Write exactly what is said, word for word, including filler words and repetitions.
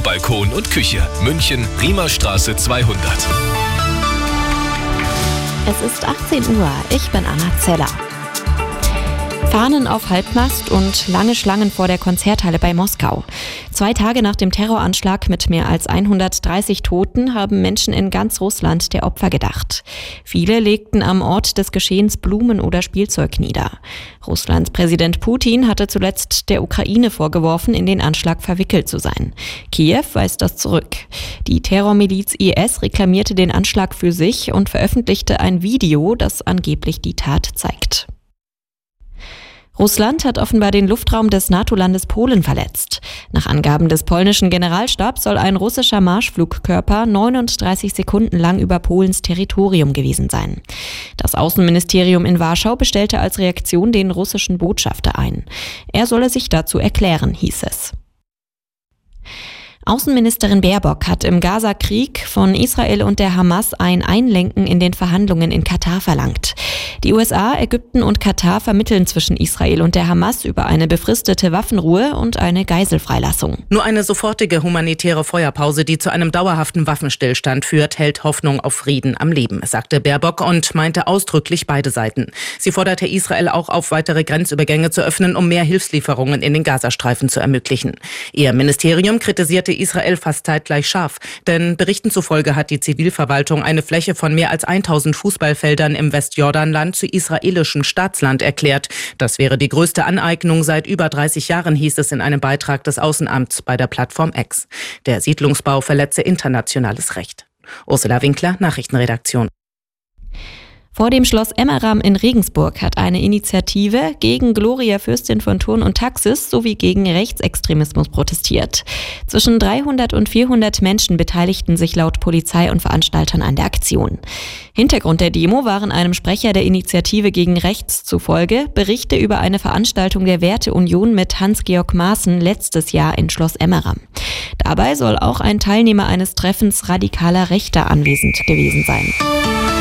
Balkon und Küche. München, Riemerstraße zweihundert. Es ist achtzehn Uhr, ich bin Anna Zeller. Fahnen auf Halbmast und lange Schlangen vor der Konzerthalle bei Moskau. Zwei Tage nach dem Terroranschlag mit mehr als hundertdreißig Toten haben Menschen in ganz Russland der Opfer gedacht. Viele legten am Ort des Geschehens Blumen oder Spielzeug nieder. Russlands Präsident Putin hatte zuletzt der Ukraine vorgeworfen, in den Anschlag verwickelt zu sein. Kiew weist das zurück. Die Terrormiliz I S reklamierte den Anschlag für sich und veröffentlichte ein Video, das angeblich die Tat zeigt. Russland hat offenbar den Luftraum des NATO-Landes Polen verletzt. Nach Angaben des polnischen Generalstabs soll ein russischer Marschflugkörper neununddreißig Sekunden lang über Polens Territorium gewesen sein. Das Außenministerium in Warschau bestellte als Reaktion den russischen Botschafter ein. Er solle sich dazu erklären, hieß es. Außenministerin Baerbock hat im Gaza-Krieg von Israel und der Hamas ein Einlenken in den Verhandlungen in Katar verlangt. Die U S A, Ägypten und Katar vermitteln zwischen Israel und der Hamas über eine befristete Waffenruhe und eine Geiselfreilassung. Nur eine sofortige humanitäre Feuerpause, die zu einem dauerhaften Waffenstillstand führt, hält Hoffnung auf Frieden am Leben, sagte Baerbock und meinte ausdrücklich beide Seiten. Sie forderte Israel auch auf, weitere Grenzübergänge zu öffnen, um mehr Hilfslieferungen in den Gazastreifen zu ermöglichen. Ihr Ministerium kritisierte Israel fast zeitgleich scharf, denn Berichten zufolge hat die Zivilverwaltung eine Fläche von mehr als tausend Fußballfeldern im Westjordanland zu israelischem Staatsland erklärt. Das wäre die größte Aneignung seit über dreißig Jahren, hieß es in einem Beitrag des Außenamts bei der Plattform X. Der Siedlungsbau verletze internationales Recht. Ursula Winkler, Nachrichtenredaktion. Vor dem Schloss Emmeram in Regensburg hat eine Initiative gegen Gloria Fürstin von Thurn und Taxis sowie gegen Rechtsextremismus protestiert. Zwischen dreihundert und vierhundert Menschen beteiligten sich laut Polizei und Veranstaltern an der Aktion. Hintergrund der Demo waren einem Sprecher der Initiative gegen Rechts zufolge Berichte über eine Veranstaltung der Werteunion mit Hans-Georg Maaßen letztes Jahr in Schloss Emmeram. Dabei soll auch ein Teilnehmer eines Treffens radikaler Rechter anwesend gewesen sein.